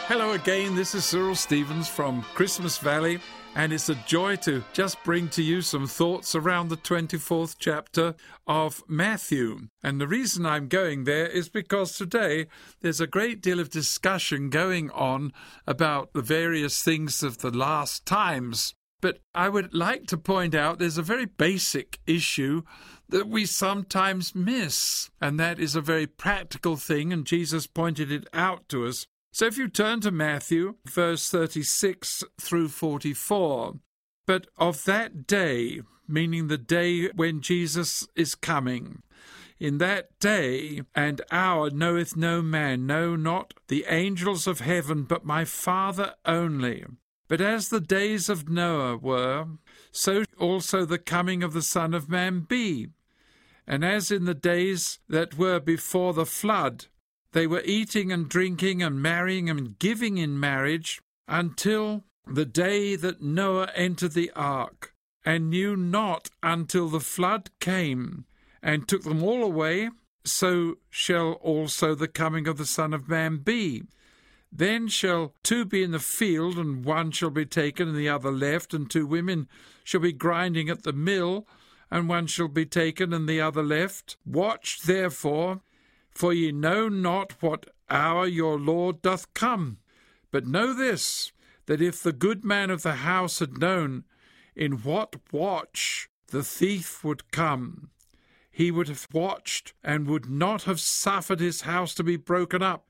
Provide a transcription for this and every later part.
Hello again, this is Cyril Stevens from Christmas Valley, and it's a joy to just bring to you some thoughts around the 24th chapter of Matthew. And the reason I'm going there is because today there's a great deal of discussion going on about the various things of the last times. But I would like to point out there's a very basic issue that we sometimes miss, and that is a very practical thing, and Jesus pointed it out to us. So if you turn to Matthew, verse 36 through 44, but of that day, meaning the day when Jesus is coming, in that day and hour knoweth no man, no, not the angels of heaven, but my Father only. But as the days of Noah were, so also the coming of the Son of Man be. And as in the days that were before the flood, they were eating and drinking and marrying and giving in marriage until the day that Noah entered the ark, and knew not until the flood came and took them all away, so shall also the coming of the Son of Man be. Then shall two be in the field, and one shall be taken and the other left, and two women shall be grinding at the mill, and one shall be taken and the other left. Watch therefore, for ye know not what hour your Lord doth come. But know this, that if the good man of the house had known in what watch the thief would come, he would have watched and would not have suffered his house to be broken up.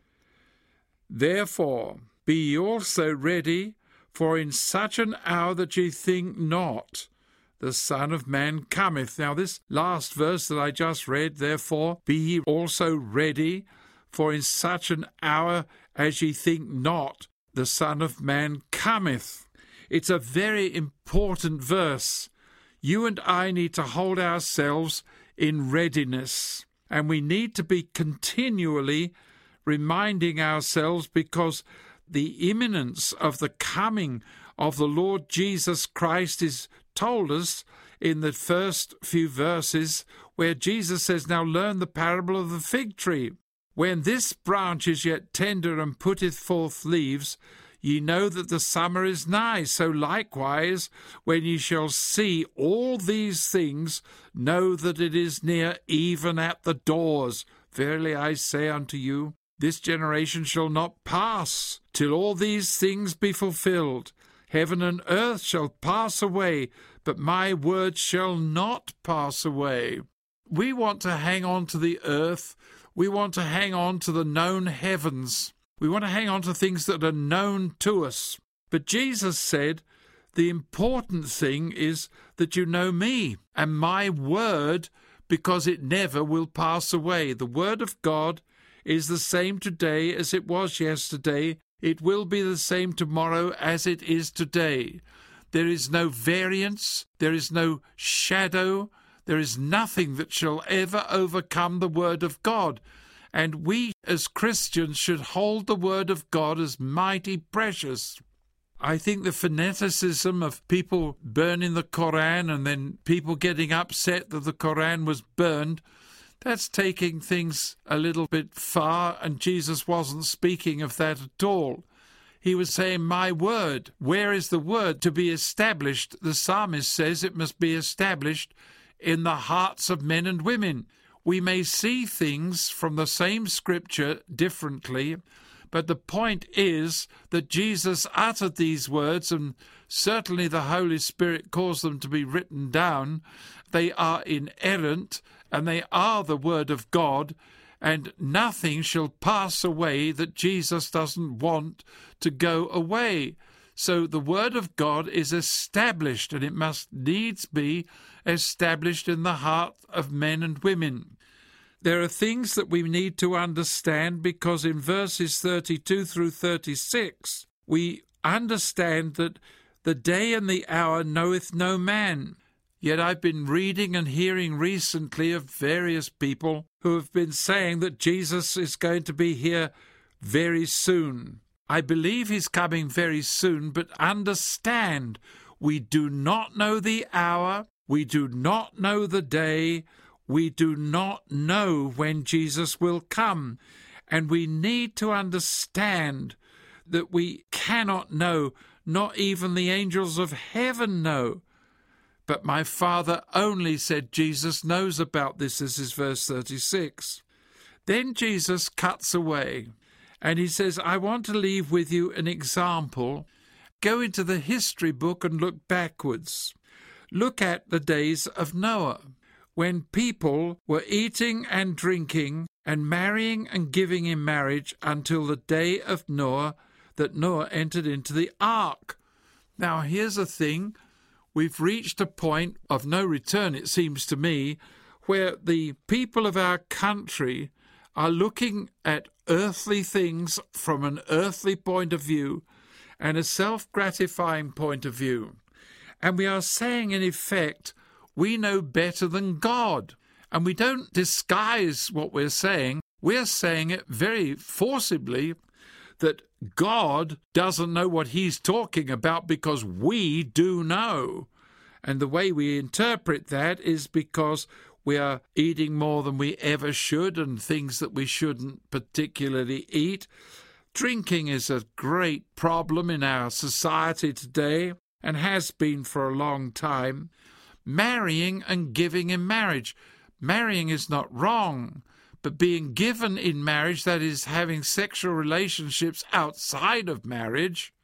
Therefore be ye also ready, for in such an hour that ye think not, the Son of Man cometh. Now this last verse that I just read, therefore be ye also ready, for in such an hour as ye think not, the Son of Man cometh. It's a very important verse. You and I need to hold ourselves in readiness, and we need to be continually reminding ourselves, because the imminence of the coming of the Lord Jesus Christ is told us in the first few verses, where Jesus says, now learn the parable of the fig tree. When this branch is yet tender and putteth forth leaves, ye know that the summer is nigh. So likewise, when ye shall see all these things, know that it is near, even at the doors. Verily I say unto you, this generation shall not pass till all these things be fulfilled. Heaven and earth shall pass away, but my word shall not pass away. We want to hang on to the earth. We want to hang on to the known heavens. We want to hang on to things that are known to us. But Jesus said, the important thing is that you know me and my word, because it never will pass away. The word of God is the same today as it was yesterday. It will be the same tomorrow as it is today. There is no variance, there is no shadow, there is nothing that shall ever overcome the Word of God. And we as Christians should hold the Word of God as mighty precious. I think the fanaticism of people burning the Koran and then people getting upset that the Koran was burned, that's taking things a little bit far, and Jesus wasn't speaking of that at all. He was saying, my word. Where is the word to be established? The psalmist says it must be established in the hearts of men and women. We may see things from the same scripture differently, but the point is that Jesus uttered these words, and certainly the Holy Spirit caused them to be written down. They are inerrant, and they are the Word of God, and nothing shall pass away that Jesus doesn't want to go away. So the Word of God is established, and it must needs be established in the heart of men and women. There are things that we need to understand, because in verses 32 through 36, we understand that the day and the hour knoweth no man. Yet I've been reading and hearing recently of various people who have been saying that Jesus is going to be here very soon. I believe he's coming very soon, but understand, we do not know the hour, we do not know the day, we do not know when Jesus will come. And we need to understand that we cannot know, not even the angels of heaven know. But my Father only, said Jesus, knows about this. This is verse 36. Then Jesus cuts away and he says, I want to leave with you an example. Go into the history book and look backwards. Look at the days of Noah, when people were eating and drinking and marrying and giving in marriage until the day of Noah, that Noah entered into the ark. Now, here's a thing. We've reached a point of no return, it seems to me, where the people of our country are looking at earthly things from an earthly point of view and a self-gratifying point of view. And we are saying, in effect, we know better than God. And we don't disguise what we're saying. We're saying it very forcibly that God doesn't know what he's talking about because we do know. And the way we interpret that is because we are eating more than we ever should and things that we shouldn't particularly eat. Drinking is a great problem in our society today and has been for a long time. Marrying and giving in marriage. Marrying is not wrong, but being given in marriage, that is, having sexual relationships outside of marriage,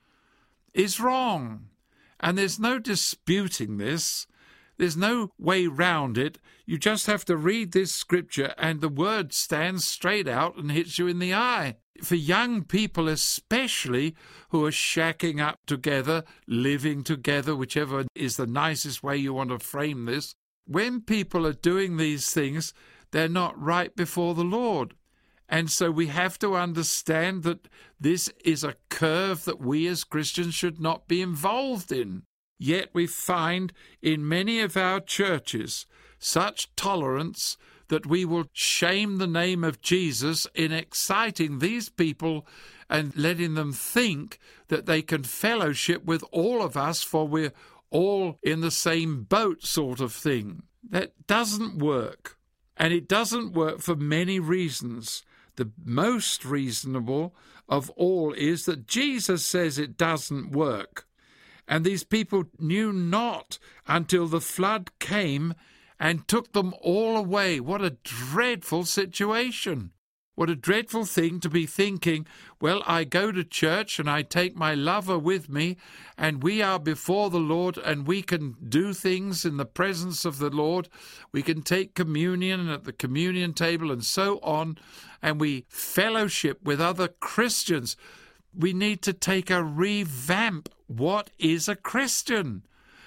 is wrong. And there's no disputing this. There's no way round it. You just have to read this scripture and the word stands straight out and hits you in the eye. For young people especially who are shacking up together, living together, whichever is the nicest way you want to frame this, when people are doing these things, they're not right before the Lord. And so we have to understand that this is a curve that we as Christians should not be involved in. Yet we find in many of our churches such tolerance that we will shame the name of Jesus in exciting these people and letting them think that they can fellowship with all of us, for we're all in the same boat sort of thing. That doesn't work. And it doesn't work for many reasons. The most reasonable of all is that Jesus says it doesn't work. And these people knew not until the flood came and took them all away. What a dreadful situation. What a dreadful thing to be thinking, well, I go to church and I take my lover with me and we are before the Lord and we can do things in the presence of the Lord. We can take communion at the communion table and so on, and we fellowship with other Christians. We need to take a revamp. What is a Christian?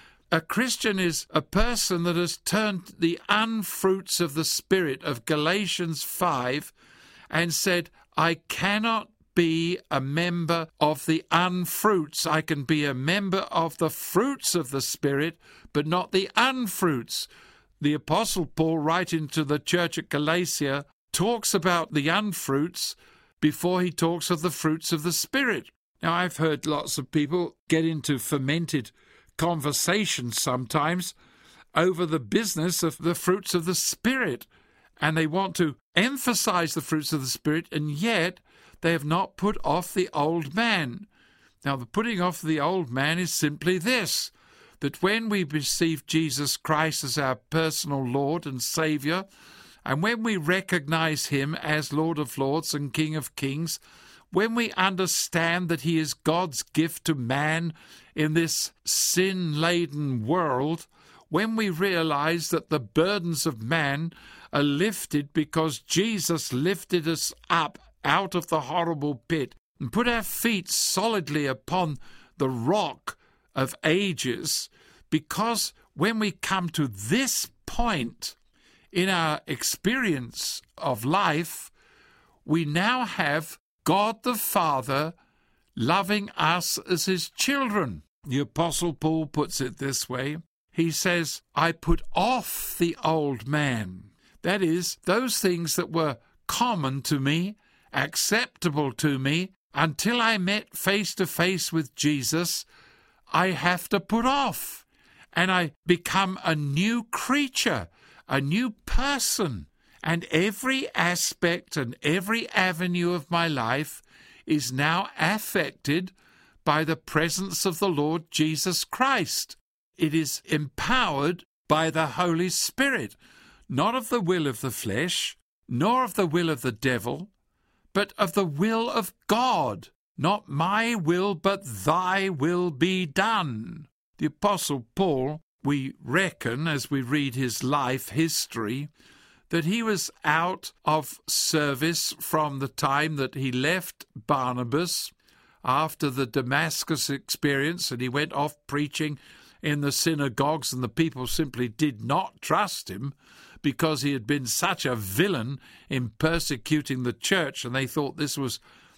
A Christian is a person that has turned the unfruits of the Spirit of Galatians 5 and said, I cannot be a member of the unfruits. I can be a member of the fruits of the Spirit, but not the unfruits. The Apostle Paul, writing to the church at Galatia, talks about the unfruits before he talks of the fruits of the Spirit. Now, I've heard lots of people get into fermented conversations sometimes over the business of the fruits of the Spirit, and they want to emphasize the fruits of the Spirit, and yet they have not put off the old man. Now, the putting off the old man is simply this, that when we receive Jesus Christ as our personal Lord and Saviour, and when we recognize him as Lord of Lords and King of Kings, when we understand that he is God's gift to man in this sin-laden world, when we realize that the burdens of man are lifted because Jesus lifted us up out of the horrible pit and put our feet solidly upon the rock of ages, because when we come to this point in our experience of life, we now have God the Father loving us as his children. The Apostle Paul puts it this way. He says, I put off the old man. That is, those things that were common to me, acceptable to me, until I met face to face with Jesus, I have to put off. And I become a new creature, a new person. And every aspect and every avenue of my life is now affected by the presence of the Lord Jesus Christ. It is empowered by the Holy Spirit, not of the will of the flesh, nor of the will of the devil, but of the will of God. Not my will, but thy will be done. The Apostle Paul, we reckon, as we read his life history, that he was out of service from the time that he left Barnabas after the Damascus experience, and he went off preaching in the synagogues, and the people simply did not trust him because he had been such a villain in persecuting the church, and they thought this was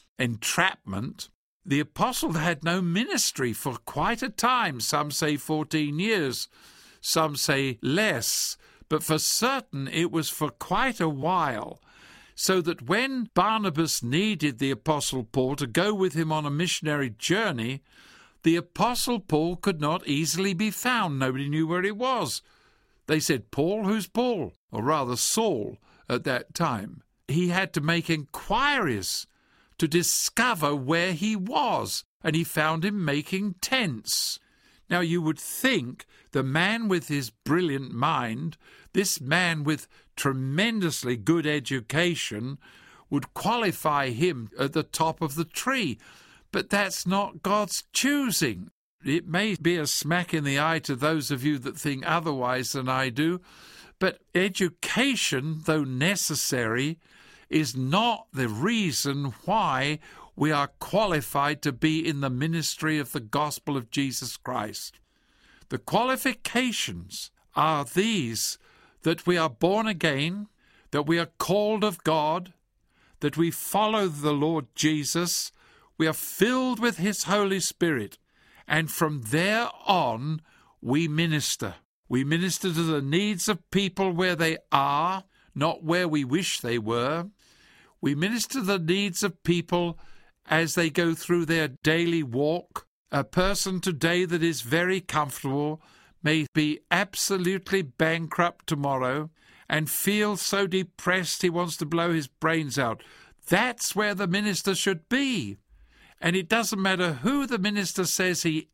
entrapment. The apostle had no ministry for quite a time. Some say 14 years, some say less, but for certain it was for quite a while, so that when Barnabas needed the Apostle Paul to go with him on a missionary journey, the Apostle Paul could not easily be found. Nobody knew where he was. They said, "Paul, who's Paul?" Or rather, Saul at that time. He had to make inquiries to discover where he was, and he found him making tents. Now, you would think the man with his brilliant mind, this man with tremendously good education, would qualify him at the top of the tree. But that's not God's choosing. It may be a smack in the eye to those of you that think otherwise than I do, but education, though necessary, is not the reason why we are qualified to be in the ministry of the gospel of Jesus Christ. The qualifications are these: that we are born again, that we are called of God, that we follow the Lord Jesus, we are filled with his Holy Spirit, and from there on we minister. We minister to the needs of people where they are, not where we wish they were. We minister to the needs of people as they go through their daily walk. A person today that is very comfortable may be absolutely bankrupt tomorrow and feel so depressed he wants to blow his brains out. That's where the minister should be. And it doesn't matter who the minister says he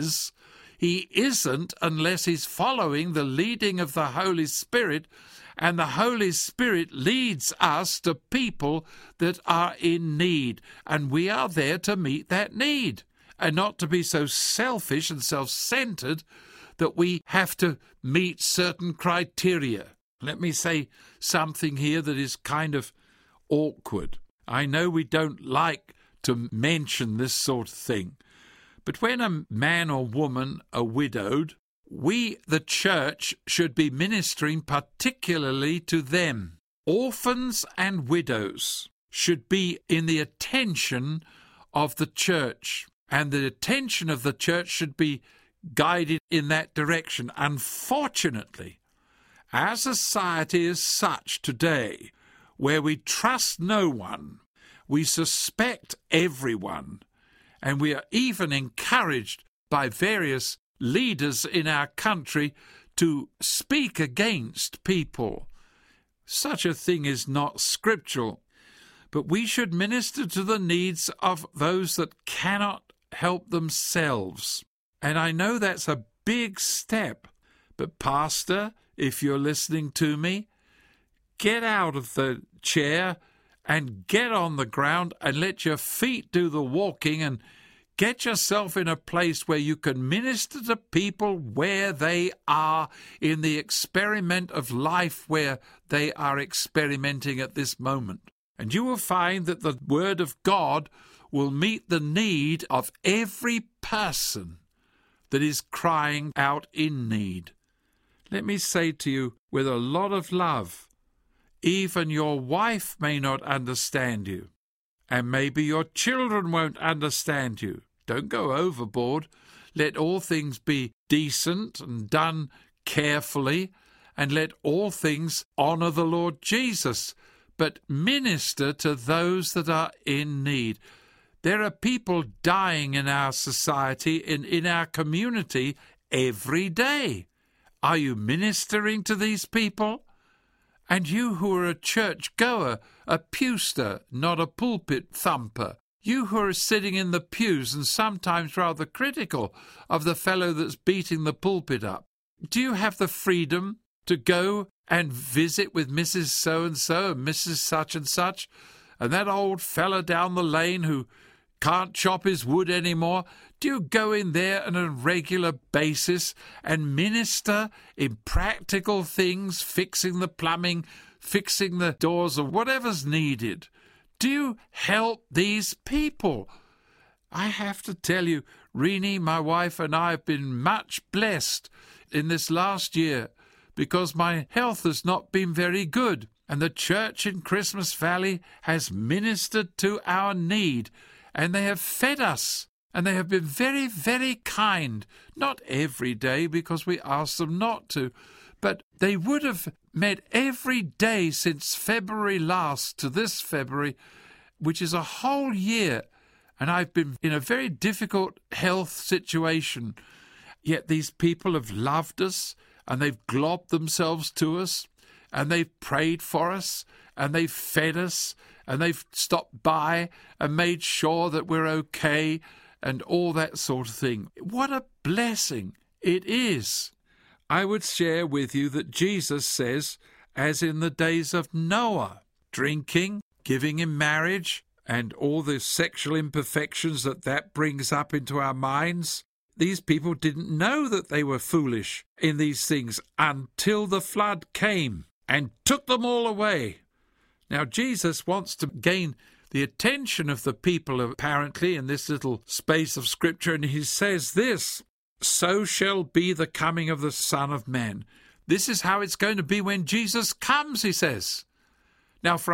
isn't unless he's following the leading of the Holy Spirit, and the Holy Spirit leads us to people that are in need, and we are there to meet that need, and not to be so selfish and self-centered that we have to meet certain criteria. Let me say something here that is kind of awkward. I know we don't like to mention this sort of thing, but when a man or woman are widowed, we, the church, should be ministering particularly to them. Orphans and widows should be in the attention of the church, and the attention of the church should be guided in that direction. Unfortunately, our society is such today, where we trust no one, we suspect everyone, and we are even encouraged by various leaders in our country to speak against people. Such a thing is not scriptural, but we should minister to the needs of those that cannot help themselves. And I know that's a big step, but Pastor, if you're listening to me, get out of the chair and get on the ground and let your feet do the walking, and get yourself in a place where you can minister to people where they are in the experiment of life where they are experimenting at this moment. And you will find that the Word of God will meet the need of every person that is crying out in need. Let me say to you with a lot of love, even your wife may not understand you, and maybe your children won't understand you. Don't go overboard. Let all things be decent and done carefully, and let all things honour the Lord Jesus, but minister to those that are in need. There are people dying in our society, in our community, every day. Are you ministering to these people? And you who are a church goer, a pewster, not a pulpit thumper, You who are sitting in the pews and sometimes rather critical of the fellow that's beating the pulpit up, do you have the freedom to go and visit with Mrs. So-and-so and Mrs. Such and that old fella down the lane who can't chop his wood anymore? Do you go in there on a regular basis and minister in practical things, fixing the plumbing, fixing the doors, or whatever's needed? Do you help these people? I have to tell you, Renee, my wife, and I have been much blessed in this last year because my health has not been very good, and the church in Christmas Valley has ministered to our need, and they have fed us, and they have been very, very kind. Not every day because we asked them not to, but they would have met every day since February last to this February, which is a whole year, and I've been in a very difficult health situation. Yet these people have loved us, and they've globbed themselves to us, and they've prayed for us, and they've fed us, and they've stopped by and made sure that we're okay, and all that sort of thing. What a blessing it is. I would share with you that Jesus says, as in the days of Noah, drinking, giving in marriage, and all the sexual imperfections that brings up into our minds, these people didn't know that they were foolish in these things until the flood came and took them all away. Now, Jesus wants to gain the attention of the people, apparently, in this little space of Scripture, and he says this, "So shall be the coming of the Son of Man." This is how it's going to be when Jesus comes, he says. Now, for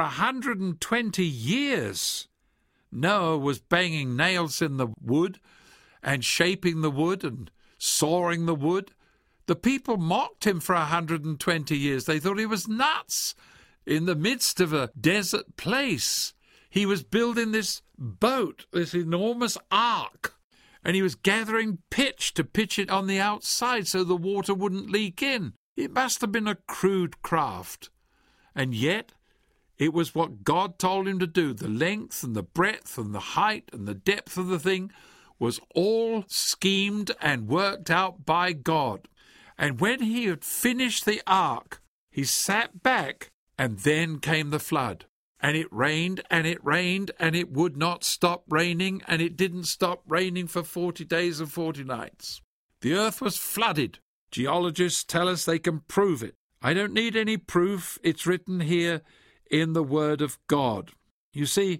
120 years, Noah was banging nails in the wood and shaping the wood and sawing the wood. The people mocked him for 120 years. They thought he was nuts. In the midst of a desert place, he was building this boat, this enormous ark, and he was gathering pitch to pitch it on the outside so the water wouldn't leak in. It must have been a crude craft. And yet, it was what God told him to do. The length and the breadth and the height and the depth of the thing was all schemed and worked out by God. And when he had finished the ark, he sat back, and then came the flood. And it rained, and it rained, and it would not stop raining, and it didn't stop raining for 40 days and 40 nights. The earth was flooded. Geologists tell us they can prove it. I don't need any proof. It's written here in the Word of God. You see,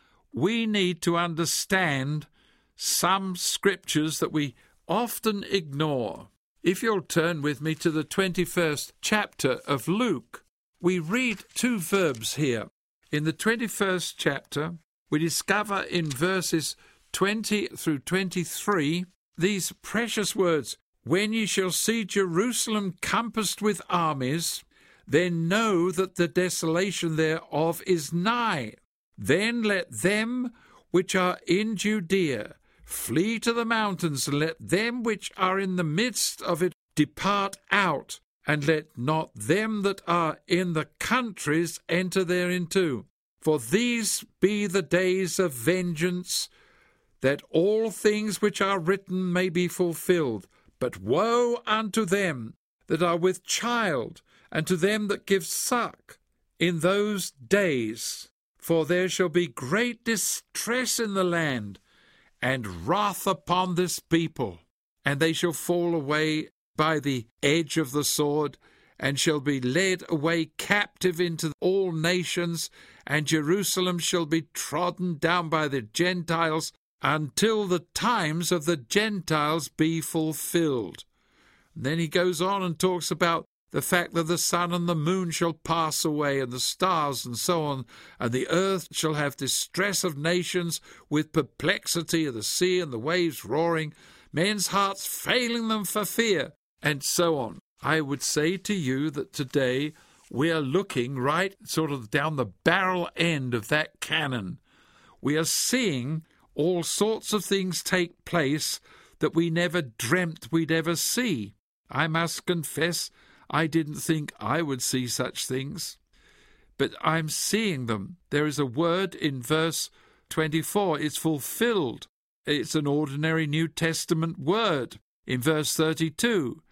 we need to understand some scriptures that we often ignore. If you'll turn with me to the 21st chapter of Luke, we read two verbs here. In the 21st chapter, we discover in verses 20 through 23 these precious words, "When ye shall see Jerusalem compassed with armies, then know that the desolation thereof is nigh. Then let them which are in Judea flee to the mountains, and let them which are in the midst of it depart out, and let not them that are in the countries enter thereinto. For these be the days of vengeance, that all things which are written may be fulfilled. But woe unto them that are with child, and to them that give suck in those days. For there shall be great distress in the land, and wrath upon this people. And they shall fall away by the edge of the sword, and shall be led away captive into all nations, and Jerusalem shall be trodden down by the Gentiles, until the times of the Gentiles be fulfilled." And then he goes on and talks about the fact that the sun and the moon shall pass away, and the stars, and so on, and the earth shall have distress of nations, with perplexity of the sea and the waves roaring, men's hearts failing them for fear, and so on. I would say to you that today we are looking right sort of down the barrel end of that cannon. We are seeing all sorts of things take place that we never dreamt we'd ever see. I must confess, I didn't think I would see such things, but I'm seeing them. There is a word in verse 24, it's fulfilled. It's an ordinary New Testament word. In verse 32,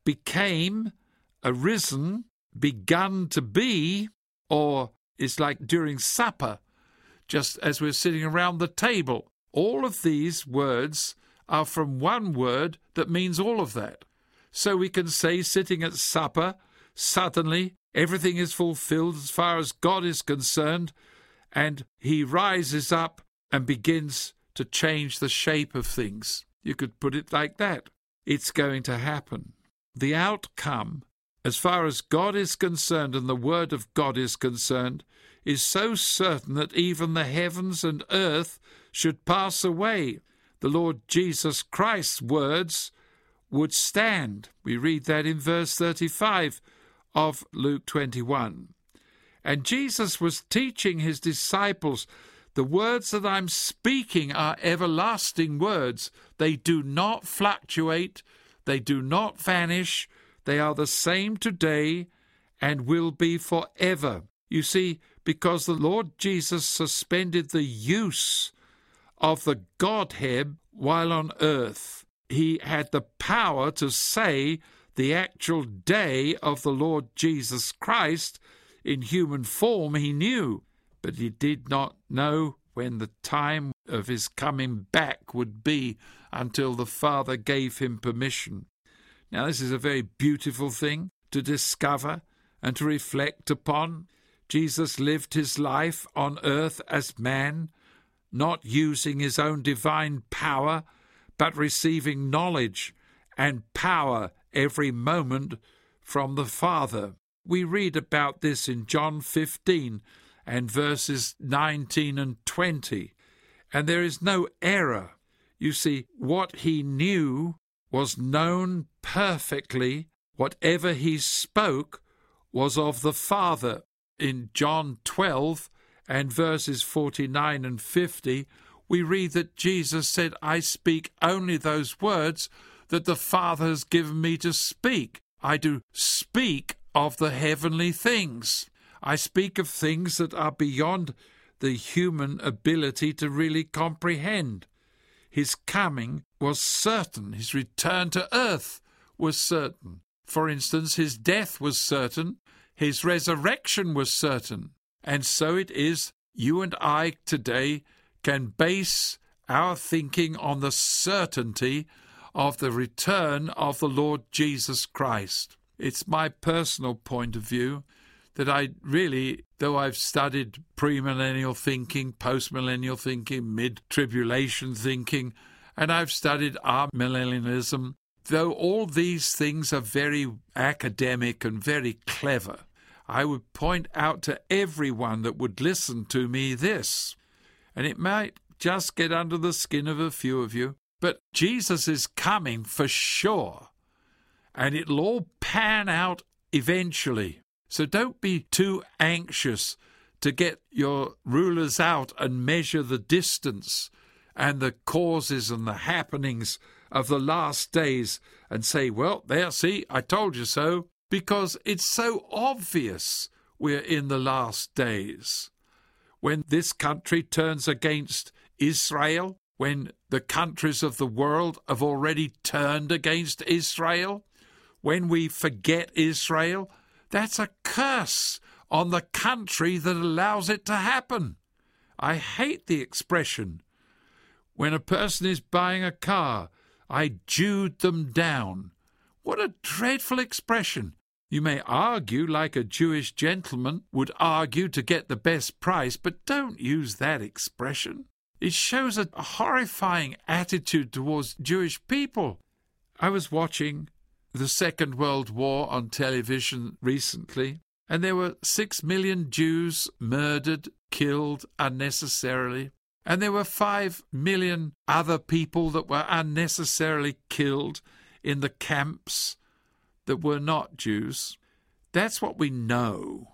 became, arisen, begun to be, or it's like during supper, just as we're sitting around the table. All of these words are from one word that means all of that. So we can say, sitting at supper, suddenly everything is fulfilled as far as God is concerned, and he rises up and begins to change the shape of things. You could put it like that. It's going to happen. The outcome, as far as God is concerned and the Word of God is concerned, is so certain that even the heavens and earth should pass away. The Lord Jesus Christ's words would stand. We read that in verse 35 of Luke 21. And Jesus was teaching his disciples, the words that I'm speaking are everlasting words. They do not fluctuate. They do not vanish. They are the same today and will be forever. You see, because the Lord Jesus suspended the use of the Godhead while on earth, he had the power to say the actual day of the Lord Jesus Christ in human form he knew, but he did not know when the time of his coming back would be until the Father gave him permission. Now, this is a very beautiful thing to discover and to reflect upon. Jesus lived his life on earth as man, not using his own divine power, but receiving knowledge and power every moment from the Father. We read about this in John 15 and verses 19 and 20, and there is no error. You see, what he knew was known perfectly. Whatever he spoke was of the Father. In John 12 and verses 49 and 50, we read that Jesus said, I speak only those words that the Father has given me to speak. I do speak of the heavenly things. I speak of things that are beyond the human ability to really comprehend. His coming was certain. His return to earth was certain. For instance, his death was certain. His resurrection was certain. And so it is you and I today can base our thinking on the certainty of the return of the Lord Jesus Christ. It's my personal point of view that I really, though I've studied premillennial thinking, postmillennial thinking, mid-tribulation thinking, and I've studied amillennialism, though all these things are very academic and very clever, I would point out to everyone that would listen to me this, and it might just get under the skin of a few of you, but Jesus is coming for sure, and it'll all pan out eventually. So don't be too anxious to get your rulers out and measure the distance and the causes and the happenings of the last days and say, well, there, see, I told you so, because it's so obvious we're in the last days. When this country turns against Israel, when the countries of the world have already turned against Israel, when we forget Israel, that's a curse on the country that allows it to happen. I hate the expression. When a person is buying a car, I Jewed them down. What a dreadful expression. You may argue like a Jewish gentleman would argue to get the best price, but don't use that expression. It shows a horrifying attitude towards Jewish people. I was watching the Second World War on television recently, and there were 6 million Jews murdered, killed unnecessarily, and there were 5 million other people that were unnecessarily killed in the camps that were not Jews. That's what we know.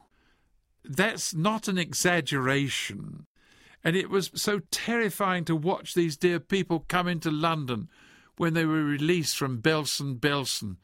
That's not an exaggeration. And it was so terrifying to watch these dear people come into London when they were released from Belsen,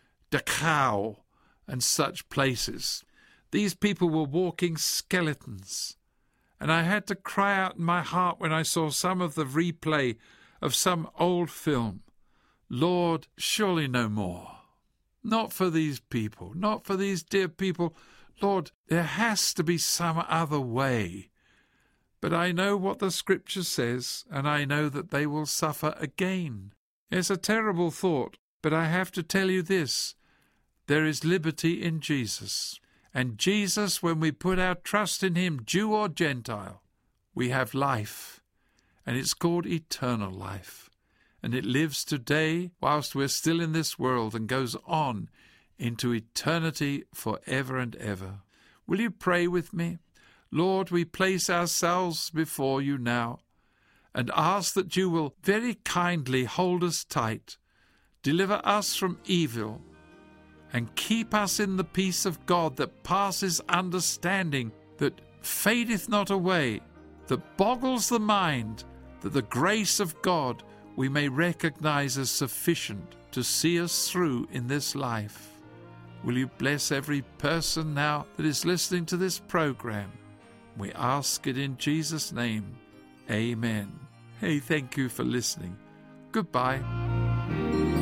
Dachau, and such places. These people were walking skeletons, And I had to cry out in my heart when I saw some of the replay of some old film. Lord, surely no more. Not for these people, not for these dear people. Lord, there has to be some other way. But I know what the Scripture says, and I know that they will suffer again. It's a terrible thought, but I have to tell you this. There is liberty in Jesus. And Jesus, when we put our trust in him, Jew or Gentile, we have life. And it's called eternal life. And it lives today whilst we're still in this world and goes on into eternity forever and ever. Will you pray with me? Lord, we place ourselves before you now and ask that you will very kindly hold us tight, deliver us from evil, and keep us in the peace of God that passes understanding, that fadeth not away, that boggles the mind, that the grace of God we may recognize as sufficient to see us through in this life. Will you bless every person now that is listening to this program? We ask it in Jesus' name. Amen. Hey, thank you for listening. Goodbye.